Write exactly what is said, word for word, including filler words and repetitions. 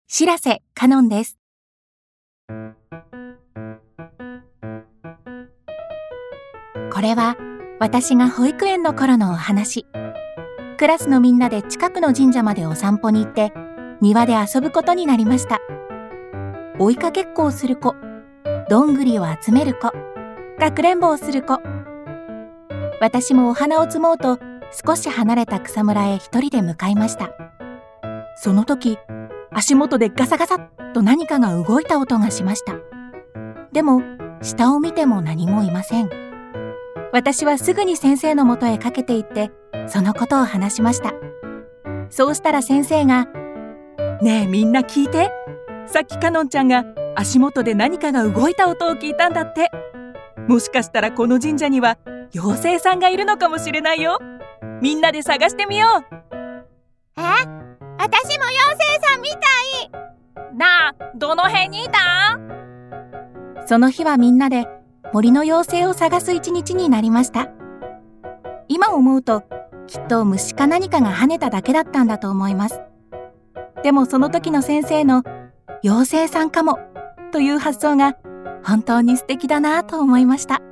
白瀬かのんです。これは私が保育園の頃のお話。クラスのみんなで近くの神社までお散歩に行って庭で遊ぶことになりました。追いかけっこをする子、どんぐりを集める子、かくれんぼをする子。私もお花を摘もうと少し離れた草むらへ一人で向かいました。その時、足元でガサガサッと何かが動いた音がしました。でも下を見ても何もいません。私はすぐに先生のもとへかけて行ってそのことを話しました。そうしたら先生が、ねえみんな聞いて、さっきかのんちゃんが足元で何かが動いた音を聞いたんだって。もしかしたらこの神社には妖精さんがいるのかもしれないよ。みんなで探してみよう。 え、私も妖精さんみたい。 なあ、どの辺にいた？ その日はみんなで森の妖精を探す一日になりました。今思うときっと虫か何かが跳ねただけだったんだと思います。でもその時の先生の妖精さんかもという発想が本当に素敵だなと思いました。